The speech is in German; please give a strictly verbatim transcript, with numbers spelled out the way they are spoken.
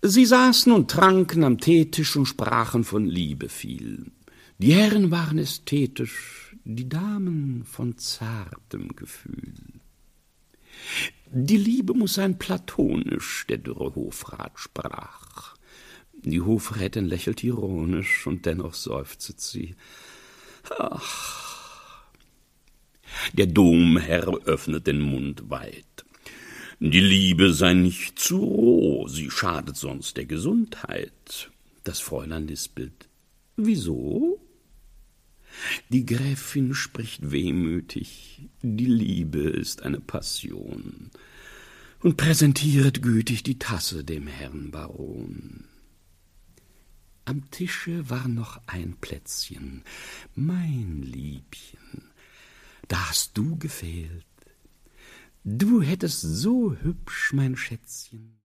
Sie saßen und tranken am Teetisch und sprachen von Liebe viel. Die Herren waren ästhetisch, die Damen von zartem Gefühl. Die Liebe muß sein platonisch, der dürre Hofrat sprach. Die Hofrätin lächelt ironisch, und dennoch seufzet sie. Ach. Der Domherr öffnet den Mund weit. Die Liebe sei nicht zu roh, sie schadet sonst der Gesundheit. Das Fräulein lispelt. Wieso? Die Gräfin spricht wehmütig. Die Liebe ist eine Passion. Und präsentiert gütig die Tasse dem Herrn Baron. Am Tische war noch ein Plätzchen. Mein Liebchen, da hast du gefehlt. Du hättest so hübsch, mein Schätzchen.